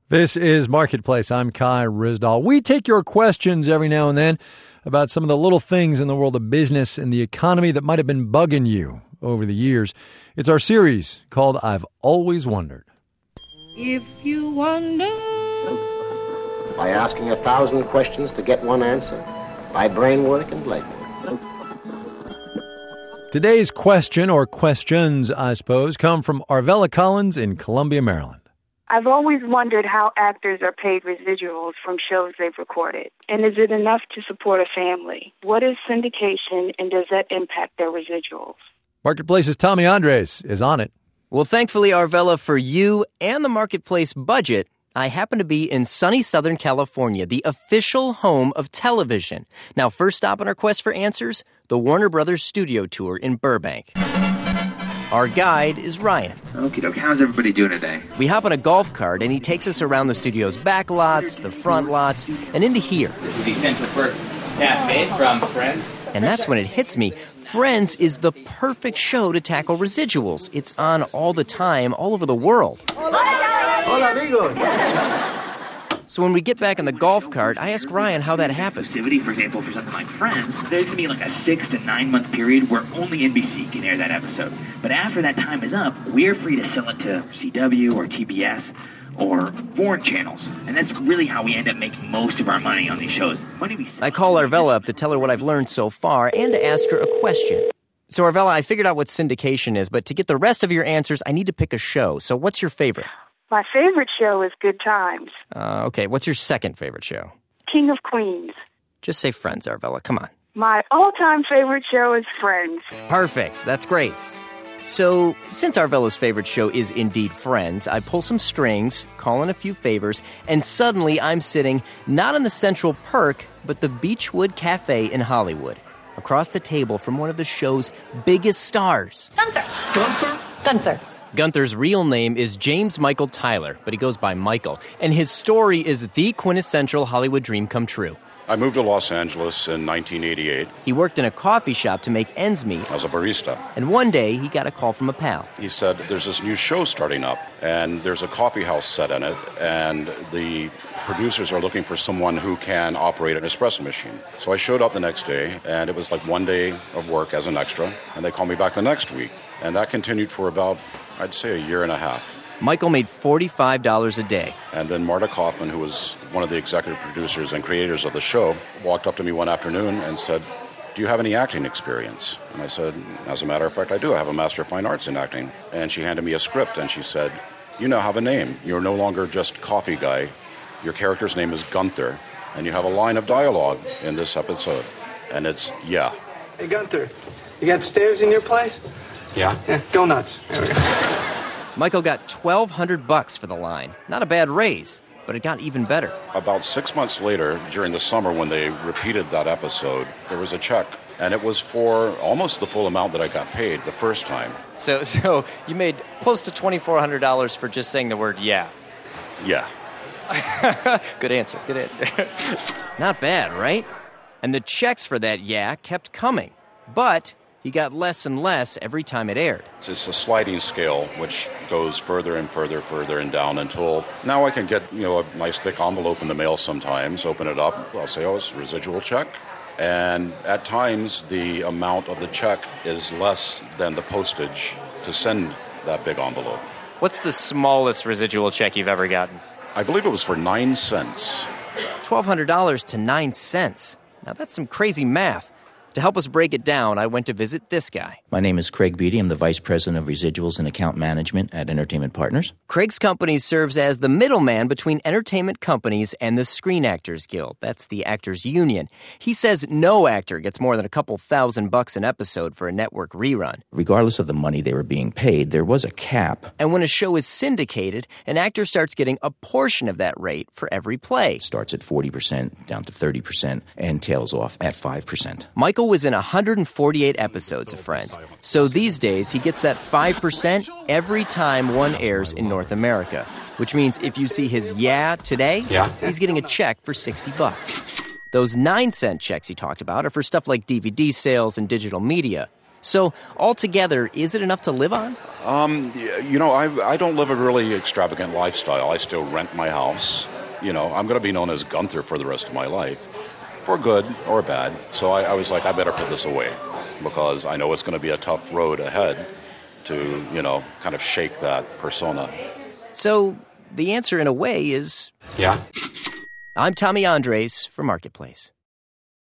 This is Marketplace. I'm Kai Ryssdal. We take your questions every now and then about some of the little things in the world of business and the economy that might have been bugging you over the years. It's our series called I've Always Wondered. If you wonder... By asking 1,000 questions to get one answer. By brain work and leg work. Today's question, or questions, I suppose, come from Arvella Collins in Columbia, Maryland. I've always wondered how actors are paid residuals from shows they've recorded. And is it enough to support a family? What is syndication, and does that impact their residuals? Marketplace's Tommy Andres is on it. Well, thankfully, Arvella, for you and the Marketplace budget, I happen to be in sunny Southern California, the official home of television. Now, first stop on our quest for answers, the Warner Brothers studio tour in Burbank. Our guide is Ryan. Okie doke, how's everybody doing today? We hop on a golf cart, and he takes us around the studio's back lots, the front lots, and into here. This is the Central Perk Cafe from Friends. And that's when it hits me. Friends is the perfect show to tackle residuals. It's on all the time, all over the world. Hola, amigos. So when we get back in the golf cart, I ask Ryan how that happened. Exclusivity, for example, for something like Friends, there's going to be like a 6 to 9 month period where only NBC can air that episode. But after that time is up, we're free to sell it to CW or TBS or foreign channels. And that's really how we end up making most of our money on these shows. I call Arvella up to tell her what I've learned so far and to ask her a question. So Arvella, I figured out what syndication is, but to get the rest of your answers, I need to pick a show. So what's your favorite? My favorite show is Good Times. Okay, what's your second favorite show? King of Queens. Just say Friends, Arvella, come on. My all-time favorite show is Friends. Perfect, that's great. So, since Arvella's favorite show is indeed Friends, I pull some strings, call in a few favors, and suddenly I'm sitting not in the Central Perk, but the Beechwood Cafe in Hollywood, across the table from one of the show's biggest stars. Gunther. Gunther's real name is James Michael Tyler, but he goes by Michael, and his story is the quintessential Hollywood dream come true. I moved to Los Angeles in 1988. He worked in a coffee shop to make ends meet. As a barista. And one day, he got a call from a pal. He said, there's this new show starting up, and there's a coffee house set in it, and the producers are looking for someone who can operate an espresso machine. So I showed up the next day, and it was like one day of work as an extra, and they called me back the next week. And that continued for about, I'd say, a year and a half. Michael made $45 a day. And then Marta Kaufman, who was one of the executive producers and creators of the show, walked up to me one afternoon and said, do you have any acting experience? And I said, as a matter of fact, I do. I have a Master of Fine Arts in acting. And she handed me a script, and she said, you now have a name. You're no longer just coffee guy. Your character's name is Gunther, and you have a line of dialogue in this episode. And it's, yeah. Hey, Gunther, you got stairs in your place? Yeah. Go nuts. There we go. Michael got $1,200 for the line. Not a bad raise, but it got even better. About 6 months later, during the summer when they repeated that episode, there was a check, and it was for almost the full amount that I got paid the first time. So you made close to $2,400 for just saying the word yeah. Yeah. Good answer. Not bad, right? And the checks for that yeah kept coming. But he got less and less every time it aired. It's a sliding scale, which goes further and further and down until now I can get, a nice thick envelope in the mail sometimes, open it up, I'll say, it's a residual check. And at times, the amount of the check is less than the postage to send that big envelope. What's the smallest residual check you've ever gotten? I believe it was for 9 cents. $1,200 to 9 cents. Now that's some crazy math. To help us break it down, I went to visit this guy. My name is Craig Beatty. I'm the Vice President of Residuals and Account Management at Entertainment Partners. Craig's company serves as the middleman between entertainment companies and the Screen Actors Guild. That's the actors' union. He says no actor gets more than a couple $1,000 an episode for a network rerun. Regardless of the money they were being paid, there was a cap. And when a show is syndicated, an actor starts getting a portion of that rate for every play. It starts at 40%, down to 30%, and tails off at 5%. Michael was in 148 episodes of Friends. So these days, he gets that 5% every time one airs in North America. Which means if you see his yeah today, he's getting a check for $60. Those 9-cent checks he talked about are for stuff like DVD sales and digital media. So, altogether, is it enough to live on? I don't live a really extravagant lifestyle. I still rent my house. I'm going to be known as Gunther for the rest of my life, for good or bad. So I was like, I better put this away, because I know it's going to be a tough road ahead to, kind of shake that persona. So, the answer in a way is... Yeah. I'm Tommy Andres for Marketplace.